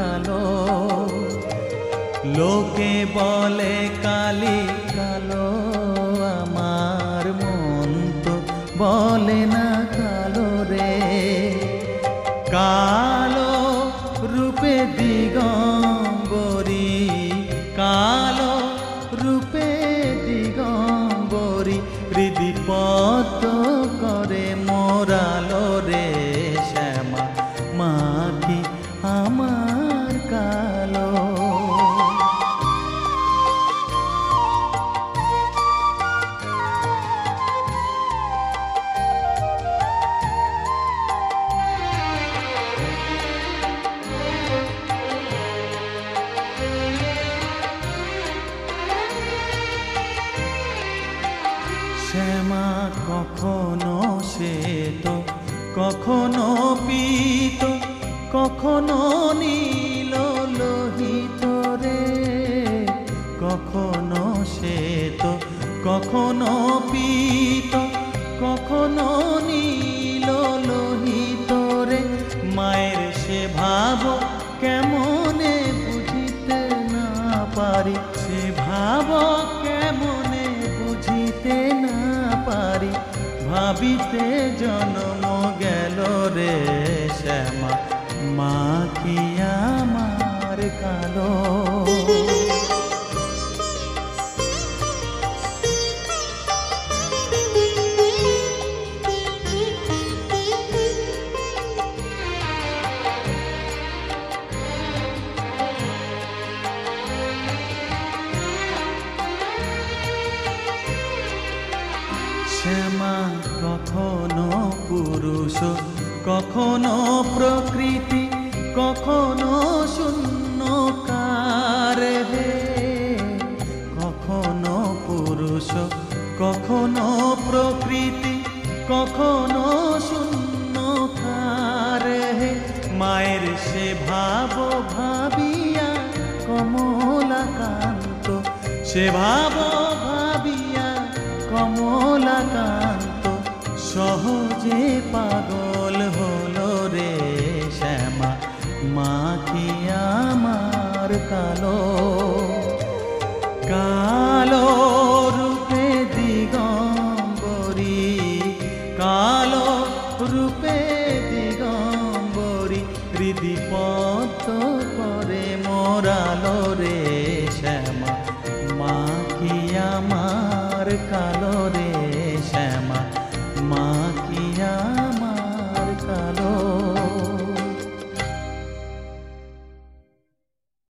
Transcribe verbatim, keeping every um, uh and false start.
কালো। লোকে বলে কালি কালো, আমার মন তো বলে না কালো রে। কালো রূপে দিগম্বরী, কালো রূপে দিগম্বরী, হৃদি পদ্ম করে মোরালো রে শ্যামা, মা কি আমার কালো। শ্যামা কখনো শ্বেত, কখনো পীত, কখনো নীল লোহিত রে। কখনো শ্বেত, কখনো পীত, কখনো নীল লোহিত রে। মায়ের সে ভাব কেমনে বুঝিতে না পারি, সে ভাব কেমনে বুঝিতে না পারি, ভাবিতে জন্ম গেল রে শ্যামা, মা কি আমার কালো। শ্যামা কখনো পুরুষ, কখনো প্রকৃতি, কখনো শূন্যকার হে। কখনো পুরুষ, কখনো প্রকৃতি, কখনো শূন্যকার হে। মায়ের সে ভাব ভাবিয়া কমলাকান্ত, সে ভাব ভাবিয়া কমলাকান্ত, সহজে পাগল হলো রে শ্যামা, মা কি আমার কালো। কালো রূপে দিগম্বরী, কালো রূপে দিগম্বরী, হৃদি পদ্ম করে মোরালো রে